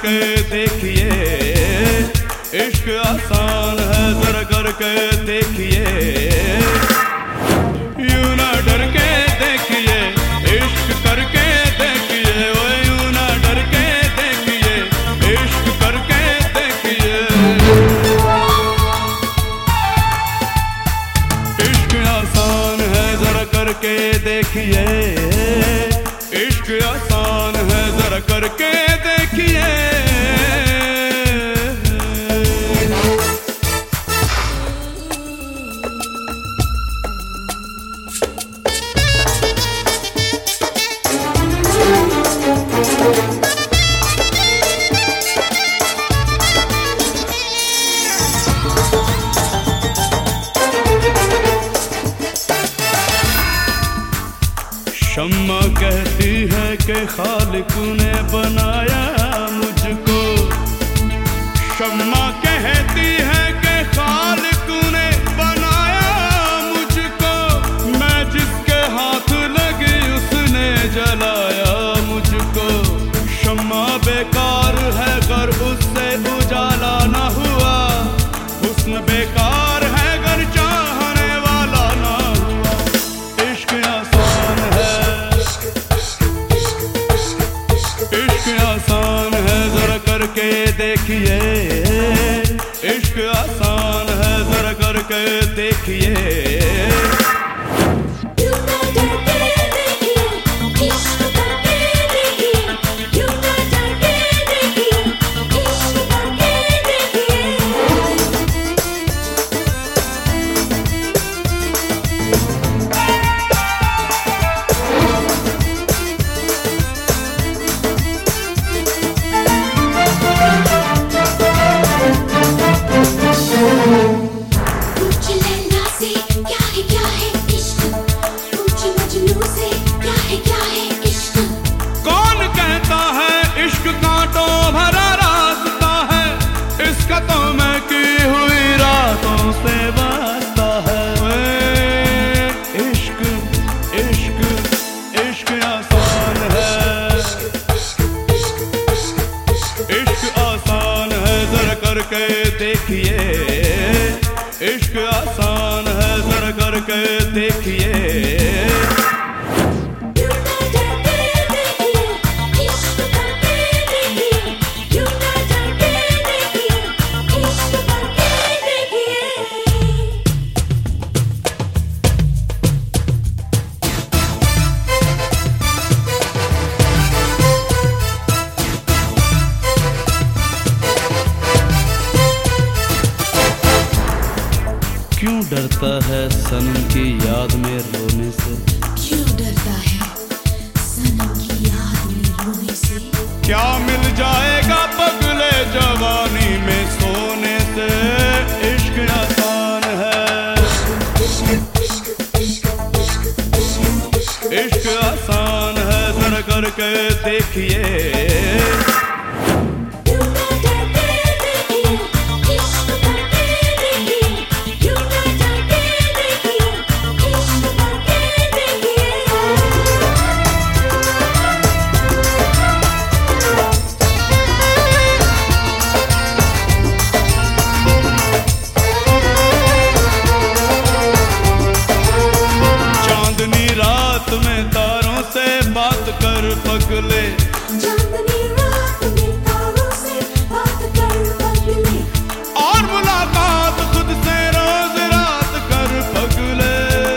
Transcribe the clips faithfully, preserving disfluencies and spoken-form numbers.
करके देखिए, इश्क आसान है जरा करके देखिए। यूं ना डर के देखिए, इश्क करके देखिए, वो यूं ना डर के देखिए, इश्क करके देखिए। इश्क आसान है जरा करके देखिए, इश्क आसान है जरा करके देखिए। शम्मा कहती है कि खालिक ने बनाया मुझको, शम्मा कहती है कि खालिक ने बनाया मुझको, मैं जिसके हाथ लगी उसने जलाया मुझको। शम्मा बेकार है गर उससे उजाला न हुआ, हुस्न बेकार है गर चाहने वाला ना हुआ। इश्क आसान है, इश्क आसान है जरा करके देखिए, इश्क आसान है जरा करके देखिए। करके देखिए, इश्क आसान है जरा करके देखिए। क्यों डरता है सनम की याद में रोने से, क्यों डरता है सनम की याद में रोने से। क्या मिल जाएगा पगले जवानी में सोने से। इश्क आसान है, इश्क आसान है जरा करके देखिए। में तारों से बात कर पगले, चांदनी रात में तारों से बात कर पगले, और मुलाकात खुद से रोज रात कर पगले।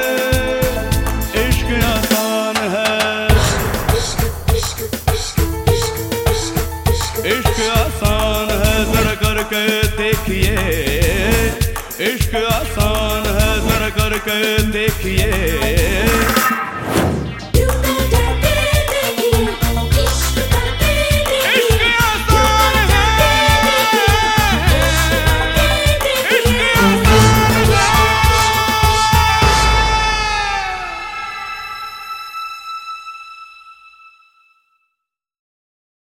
इश्क आसान है, इश्क आसान है जरा करके देखिए, इश्क आसान है जरा करके देखिए।